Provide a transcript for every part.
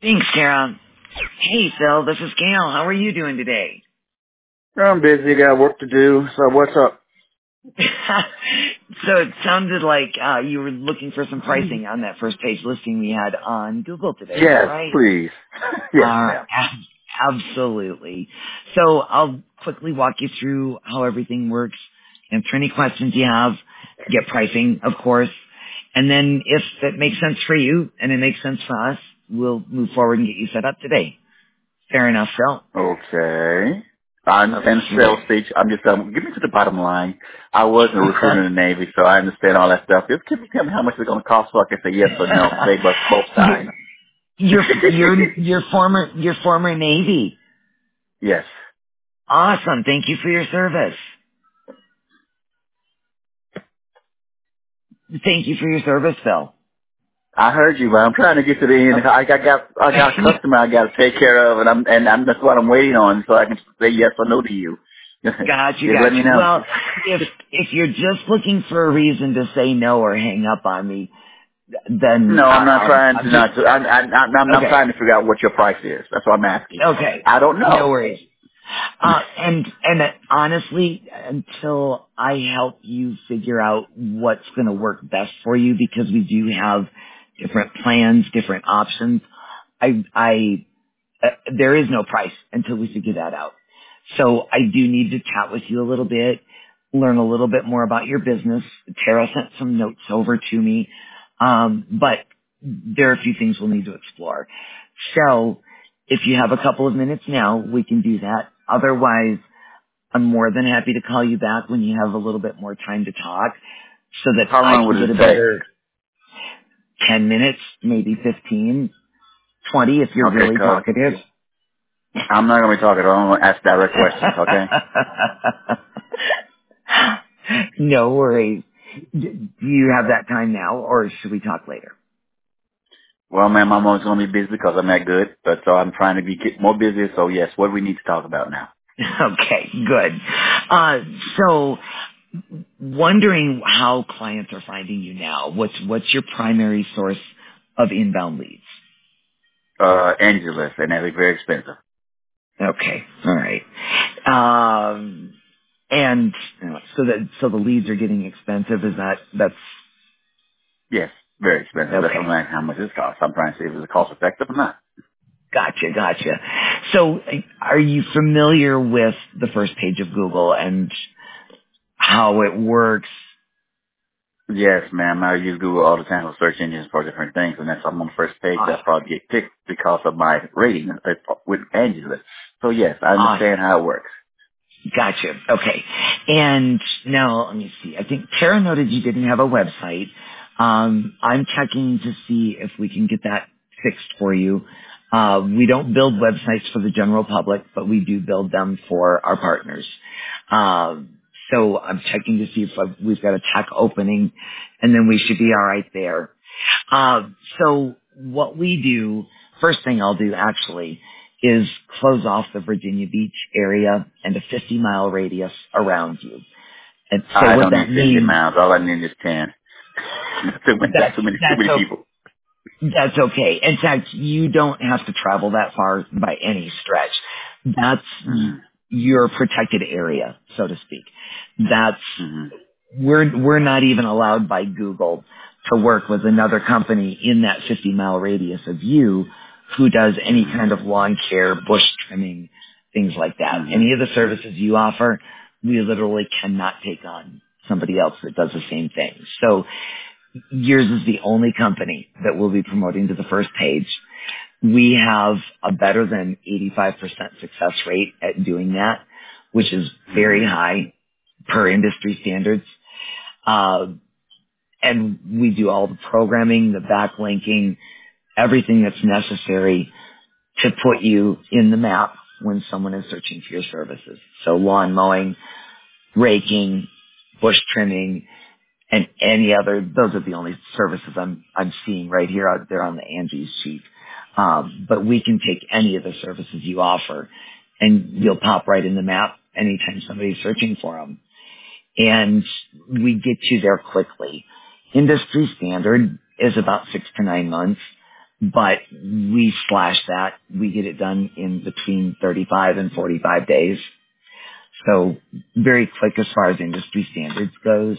Thanks, Kara. Hey, Phil, this is Gail. How are you doing today? I'm busy, got work to do, so what's up? So it sounded like you were looking for some pricing on that first page listing we had on Google today. Is that Yes, right? please. Yes, ma'am. Absolutely. So I'll quickly walk you through how everything works, answer any questions you have, get pricing, of course. And then if it makes sense for you and it makes sense for us, we'll move forward and get you set up today. Fair enough, Phil? Okay. I understand the sales Okay. speech. I'm just, give me to the bottom line. I was a recruiter in the Navy, so I understand all that stuff. Just tell me how much it's going to cost so I can say yes or no. Save us both sides. Your former Navy. Yes. Awesome. Thank you for your service. Thank you for your service, Phil. I heard you, but I'm trying to get to the end. I got a customer I got to take care of, and that's what I'm waiting on, so I can say yes or no to you. Got you, Just let got me you. know. Well, if you're just looking for a reason to say no or hang up on me, then No, I'm not trying I'm to just not to. I'm okay. trying to figure out what your price is. That's what I'm asking. Okay, I don't no know. worries. And honestly, until I help you figure out what's going to work best for you, because we do have different plans, different options. I there is no price until we figure that out. So I do need to chat with you a little bit, learn a little bit more about your business. Tara sent some notes over to me, but there are a few things we'll need to explore. So if you have a couple of minutes now, we can do that. Otherwise, I'm more than happy to call you back when you have a little bit more time to talk so that How I long can would get it a take? better 10 minutes, maybe 15, 20 if you're Okay, really cuz talkative. I'm not gonna be talking. I'm gonna ask direct questions. Okay. No worries. Do you have that time now, or should we talk later? Well, ma'am, I'm always gonna be busy because I'm that good, but so I'm trying to get more busy. So yes, what do we need to talk about now? Okay, good. So, wondering how clients are finding you now. What's your primary source of inbound leads? Angeles, and they're very expensive. Okay, all right. And so the leads are getting expensive. That's Yes, very expensive. That's what okay? I'm asking how much this costs. I'm trying to see if it's cost effective or not. Gotcha. So are you familiar with the first page of Google and how it works? Yes, ma'am. I use Google all the time for search engines for different things, and that's I'm on the first page. That Awesome. probably get picked because of my rating with Angela. So yes, I Awesome. understand how it works. Gotcha. Okay. And now let me see. I think Tara noted you didn't have a website. I'm checking to see if we can get that fixed for you. We don't build websites for the general public, but we do build them for our partners. So I'm checking to see if we've got a tech opening, and then we should be all right there. So what we do, first thing I'll do actually, is close off the Virginia Beach area and a 50-mile radius around you. And so I what don't need that 50 means, miles. All I need is 10. That's that's, too that's, many o- people. that's okay. In fact, you don't have to travel that far by any stretch. That's Mm-hmm. your protected area, so to speak. That's Mm-hmm. we're not even allowed by Google to work with another company in that 50-mile radius of you who does any Mm-hmm. kind of lawn care, bush trimming, things like that. Mm-hmm. Any of the services you offer, we literally cannot take on somebody else that does the same thing. So yours is the only company that we'll be promoting to the first page. We have a better than 85% success rate at doing that, which is very Mm-hmm. high per industry standards. Uh, and we do all the programming, the backlinking, everything that's necessary to put you in the map when someone is searching for your services. So lawn mowing, raking, bush trimming, and any other, those are the only services I'm seeing right here out there on the Angie's sheet. But we can take any of the services you offer and you'll pop right in the map anytime somebody's searching for them. And we get you there quickly. Industry standard is about 6 to 9 months. but we slash that. We get it done in between 35 and 45 days. So very quick as far as industry standards goes.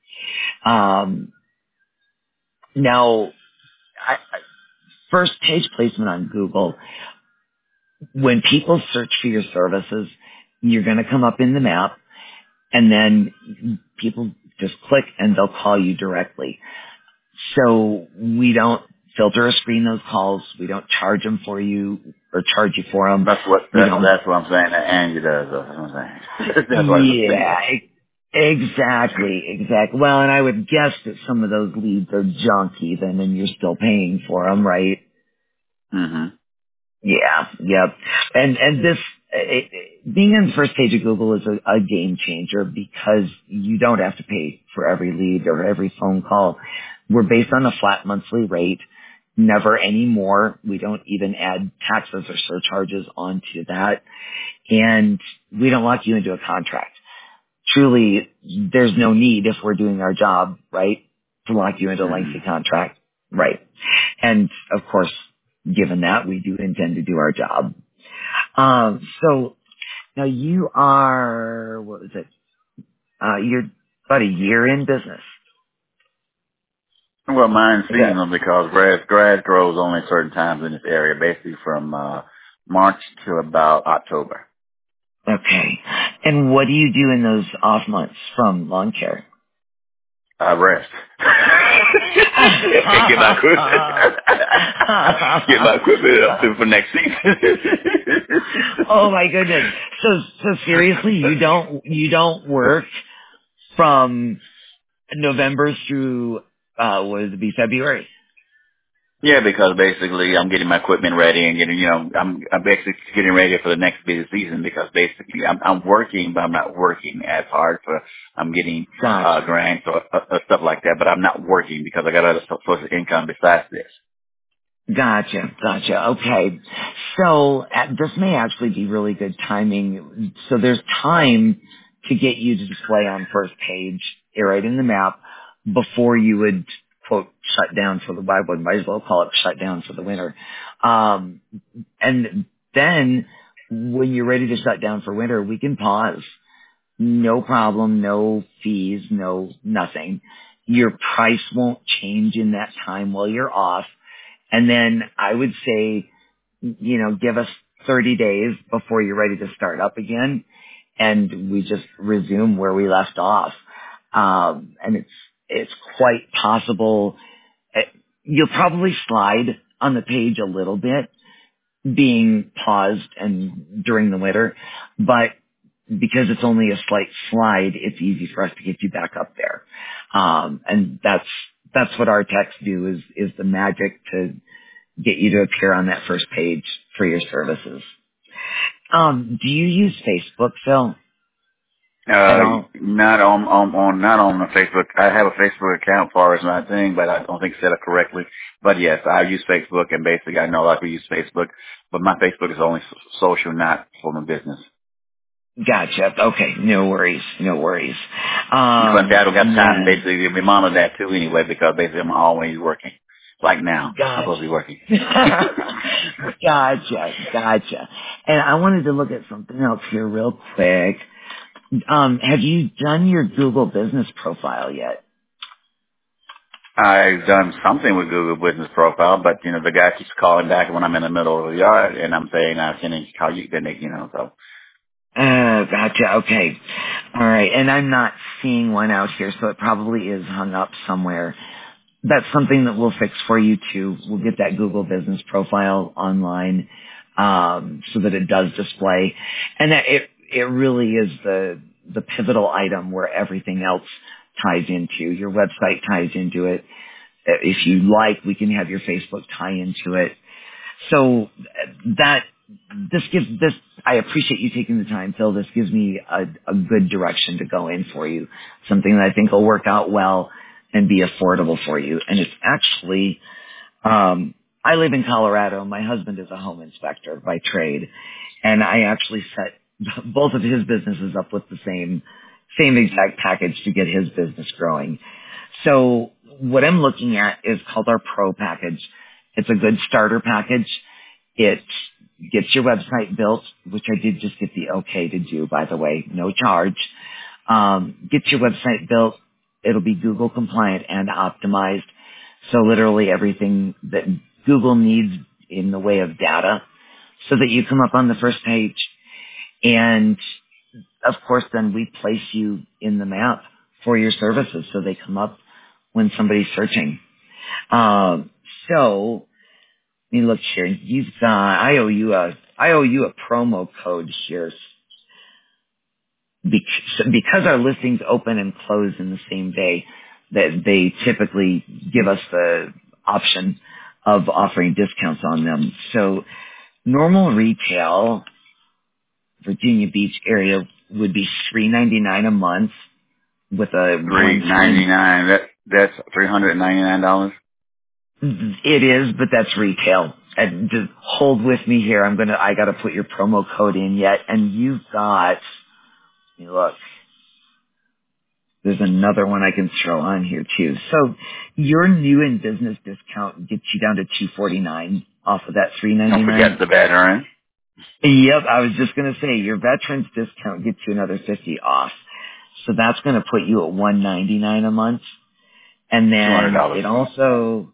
Now, first page placement on Google, when people search for your services, you're going to come up in the map, and then people just click and they'll call you directly. So we don't filter or screen those calls. We don't charge them for you or charge you for them. That's what I'm saying. That Angie does. That's what I'm saying. That's what I'm saying. Exactly. Well, and I would guess that some of those leads are junk even, and you're still paying for them, right? Mm-hmm. Yeah, yep. And this, being on the first page of Google is a game changer because you don't have to pay for every lead or every phone call. We're based on a flat monthly rate, never any more. We don't even add taxes or surcharges onto that. And we don't lock you into a contract. Truly, there's no need if we're doing our job, right, to lock you into a lengthy contract. Right. And of course, given that, we do intend to do our job. So now you are, what was it? You're about a year in business. Well, mine's Is that seasonal because grass grows only certain times in this area, basically from March to about October. okay? And what do you do in those off months from lawn care? I rest. And get my equipment up to for next season. Oh my goodness! So seriously, you don't work from November through would it be February? Yeah, because basically I'm getting my equipment ready and getting, I'm basically getting ready for the next busy season because basically I'm working, but I'm not working as hard I'm getting, Gotcha. grants or stuff like that, but I'm not working because I got other sources of income besides this. Gotcha. Okay. So this may actually be really good timing. So there's time to get you to display on first page, right in the map, before you would, quote, shut down for the, I might as well call it shut down for the winter. And then when you're ready to shut down for winter, we can pause. No problem, no fees, no nothing. Your price won't change in that time while you're off. And then I would say, give us 30 days before you're ready to start up again. And we just resume where we left off. And it's quite possible. You'll probably slide on the page a little bit being paused and during the winter, but because it's only a slight slide, it's easy for us to get you back up there. And that's what our techs do is the magic to get you to appear on that first page for your services. Do you use Facebook, Phil, at all? Not on the Facebook. I have a Facebook account for as my thing, but I don't think set up correctly. But yes, I use Facebook, and basically I know a lot of people use Facebook, but my Facebook is only social, not for my business. Gotcha. Okay. No worries. But I don't got time to basically be monitor that too anyway, because basically I'm always working. Like now, I'm supposed to be working. Gotcha. And I wanted to look at something else here real quick. Have you done your Google business profile yet? I've done something with Google Business Profile, but the guy keeps calling back when I'm in the middle of the yard, and I'm saying, "Can I call you?" Then so. Gotcha. Okay. All right. And I'm not seeing one out here, so it probably is hung up somewhere. That's something that we'll fix for you too. We'll get that Google business profile online, so that it does display. And that it really is the pivotal item where everything else ties into. Your website ties into it. If you like, we can have your Facebook tie into it. So I appreciate you taking the time, Phil. This gives me a good direction to go in for you. Something that I think will work out well and be affordable for you. And it's actually, I live in Colorado. My husband is a home inspector by trade. And I actually set both of his businesses up with the same exact package to get his business growing. So what I'm looking at is called our Pro package. It's a good starter package. It gets your website built, which I did just get the okay to do, by the way, no charge. Gets your website built. It'll be Google compliant and optimized. So literally everything that Google needs in the way of data so that you come up on the first page. And of course, then we place you in the map for your services so they come up when somebody's searching. So let me look here. You've got, I owe you a promo code here because our listings open and close in the same day. That they typically give us the option of offering discounts on them. So normal retail, Virginia Beach area would be $3.99 a month with a $3.99. That's $399. It is, but that's retail. And just hold with me here. I gotta put your promo code in yet. And you've got, look, there's another one I can throw on here too. So your new in business discount gets you down to $249 off of that $3.99. Don't forget the veteran. Yep, I was just gonna say your veterans discount gets you another $50 off. So that's gonna put you at $199 a month. And then $200.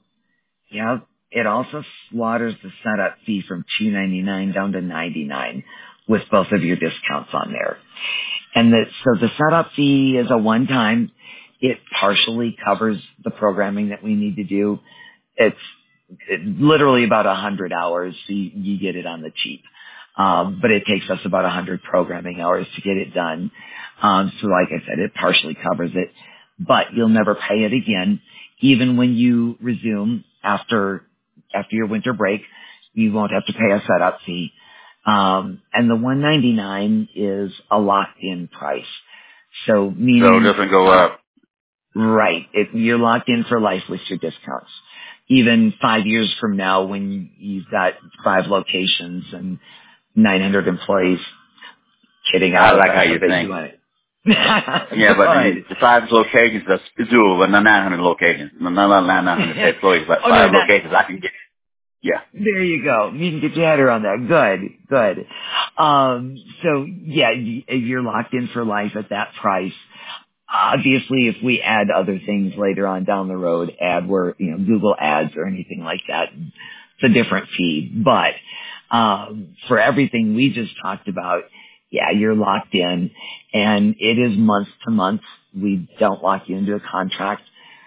it also slaughters the setup fee from $299 down to $99 with both of your discounts on there. And so the setup fee is a one-time. It partially covers the programming that we need to do. It's literally about 100 hours, so you get it on the cheap. But it takes us about 100 programming hours to get it done. So like I said, it partially covers it, but you'll never pay it again. Even when you resume after your winter break, you won't have to pay a setup fee. And the $199 is a locked-in price. So meaning, it doesn't go up. Right. You're locked in for life with your discounts. Even 5 years from now, when you've got 5 locations and 900 employees, kidding. I like how you think. Yeah, but the 5 locations, that's doable, but not 900 locations. Not 900 employees, but 5 locations I can get. Yeah. There you go. You can get your head around that. Good. So yeah, you're locked in for life at that price. Obviously, if we add other things later on down the road, Google ads or anything like that, it's a different fee. But, for everything we just talked about, yeah, you're locked in, and it is month to month. We don't lock you into a contract.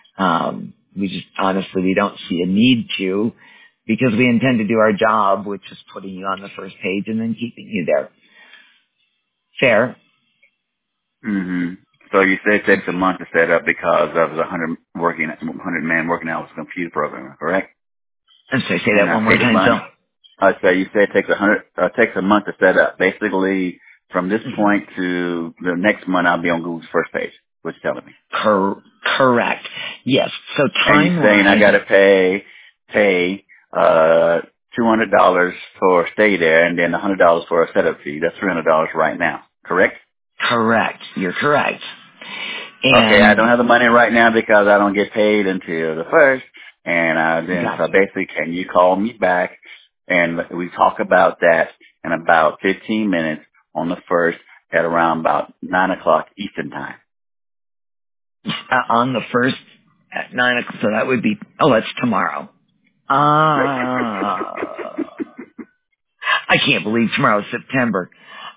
We don't see a need to, because we intend to do our job, which is putting you on the first page and then keeping you there. Fair? Mm-hmm. So you say it takes a month to set up because of the 100-man working hours computer programmer, correct? I'm sorry, say that one more time, Phil. I say you say it takes a month to set up. Basically, from this point to the next month, I'll be on Google's first page. What you're telling me? Correct. Yes. So and you're saying I got to pay $200 for stay there, and then $100 for a setup fee. That's $300 right now. Correct? Correct. You're correct. Okay, I don't have the money right now because I don't get paid until the 1st. And so basically, can you call me back and we talk about that in about 15 minutes on the 1st at around about 9 o'clock Eastern time? On the 1st at 9 o'clock, so that would be, that's tomorrow. I can't believe tomorrow's September.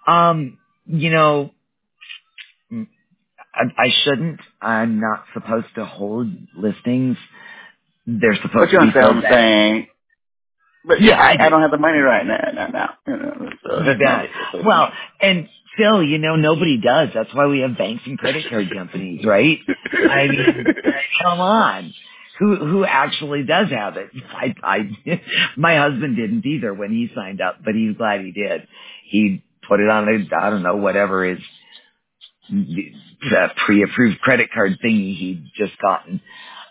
I shouldn't. I'm not supposed to hold listings. They're supposed to be filled. I'm saying. But yeah, I don't have the money right now. Well, and Phil, nobody does. That's why we have banks and credit card companies, right? I mean, come on. Who actually does have it? My husband didn't either when he signed up, but he's glad he did. He put it on whatever his pre-approved credit card thingy he'd just gotten.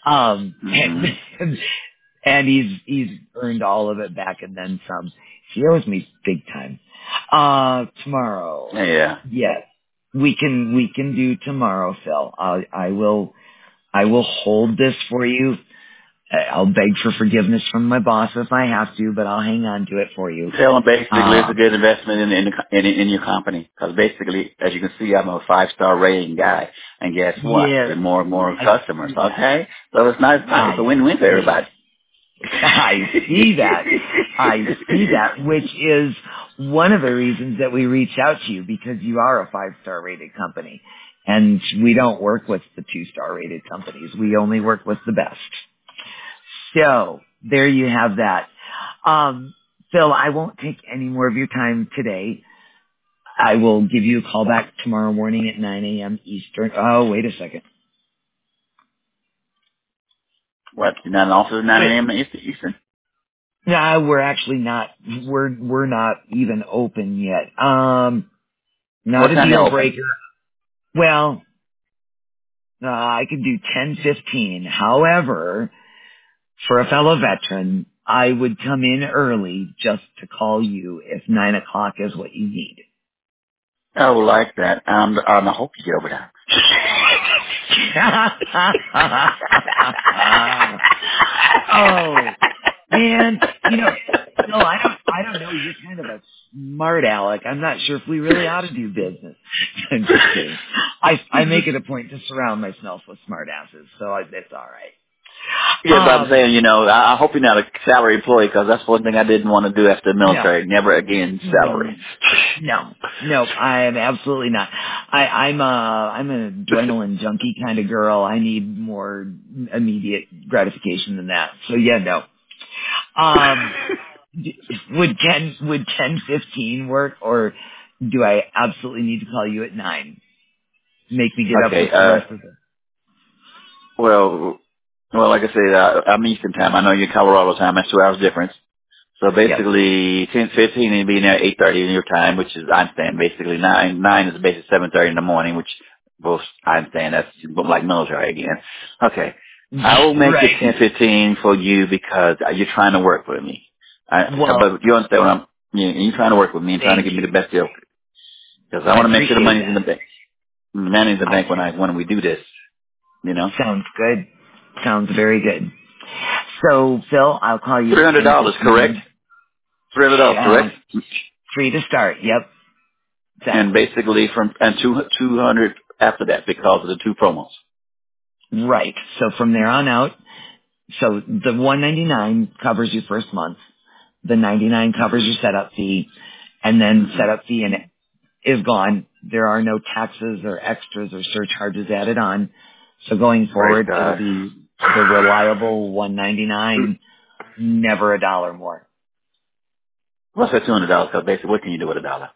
And he's earned all of it back and then some. He owes me big time. Tomorrow. Yeah. Yes. We can do tomorrow, Phil. I will hold this for you. I'll beg for forgiveness from my boss if I have to, but I'll hang on to it for you. Tell them basically it's a good investment in your company. Because basically, as you can see, I'm a 5-star rating guy. And guess what? Yes, Get more and more I customers, see that. okay? So it's nice. It's a I win-win for see. everybody. I see that. I see that, which is one of the reasons that we reach out to you, because you are a 5-star rated company. And we don't work with the 2-star rated companies. We only work with the best. So there you have that. Phil, I won't take any more of your time today. I will give you a call back tomorrow morning at 9 a.m. Eastern. Oh, wait a second. What? You're not in office at 9 a.m. Eastern? No, we're actually not. We're not even open yet. Not What a time you deal open? breaker. Well, I could do 10:15. However, for a fellow veteran, I would come in early just to call you if 9 o'clock is what you need. I would like that. I hope you get over that. Oh, man, no, I don't know. You're kind of a smart aleck. I'm not sure if we really ought to do business. I'm just kidding. I make it a point to surround myself with smart asses, so it's all right. Yeah, but I'm saying, I hope you're not a salary employee because that's one thing I didn't want to do after the No, military. Never again salary. no, I am absolutely not. I'm an adrenaline junkie kind of girl. I need more immediate gratification than that. So yeah, no. Would 10:15 work, or do I absolutely need to call you at 9? Make me get up Okay, with the rest of it. well, like I said, I'm Eastern time. I know you're Colorado time. That's 2 hours difference. So Yep. basically, 10:15 and being there at 8:30 in your time, which is I understand. Basically, 9 is basically 7:30 in the morning, which both I understand. That's like military again. Okay, I will make it Right. 10:15 for you because you're trying to work with me. Well, But you understand what you're trying to work with me and trying to thank give me the you. best deal because I I want to make sure the appreciate money's in that. the bank. The money's in the I bank when we do this. Sounds good. Sounds very good. So, Phil, I'll call you at $300, correct? 10:15. $300, correct? Free to start. Yep. And Exactly. basically and 200 after that because of the 2 promos. Right. So from there on out, so the 199 covers your first month. The 99 covers your setup fee, and then Mm-hmm. setup fee is gone. There are no taxes or extras or surcharges added on. So going Praise forward, it'll God. be the reliable 199, never a dollar more. What's that $200? Because basically, what can you do with a dollar?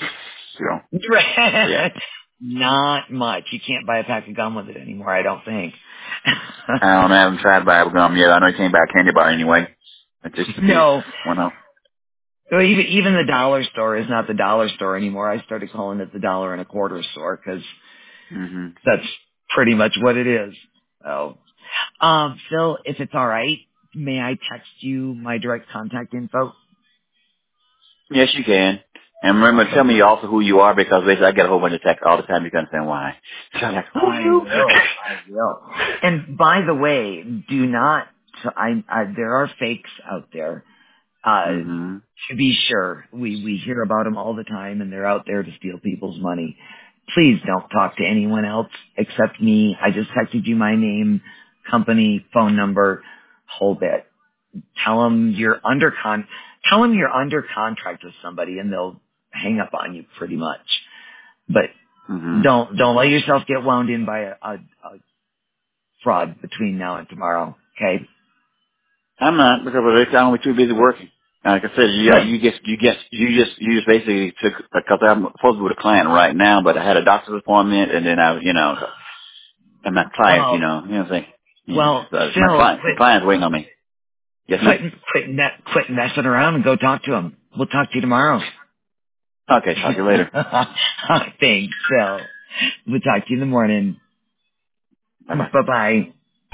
So yeah. Not much. You can't buy a pack of gum with it anymore, I don't think. I haven't tried Bible gum yet. I know you can't buy a candy bar anyway. It's just to be No. one of. Well, even the dollar store is not the dollar store anymore. I started calling it the dollar and a quarter store because Mm-hmm. that's pretty much what it is. So, Phil, if it's all right, may I text you my direct contact info? Yes, you can. And remember, tell Awesome. me also who you are because basically I get a whole bunch of texts all the time. You can understand why. So I'm like, who are I you? will. I will. And by the way, do not. There are fakes out there. Mm-hmm. To be sure, we hear about them all the time, and they're out there to steal people's money. Please don't talk to anyone else except me. I just texted you my name, company, phone number, whole bit. Tell them you're tell them you're under contract with somebody, and they'll hang up on you pretty much. But Mm-hmm. don't let yourself get wound in by a fraud between now and tomorrow. Okay. I'm not because I'm only too busy working. Like I said, Good. you just basically took because I'm supposed to be with a client right now, but I had a doctor's appointment and then and my client, Oh, what I'm saying. Yeah, well, so Phil, the client's waiting on me. Yes, ma'am. quit messing around and go talk to him. We'll talk to you tomorrow. Okay, talk to you later. Thanks, Phil. We'll talk to you in the morning. Bye bye. Bye bye.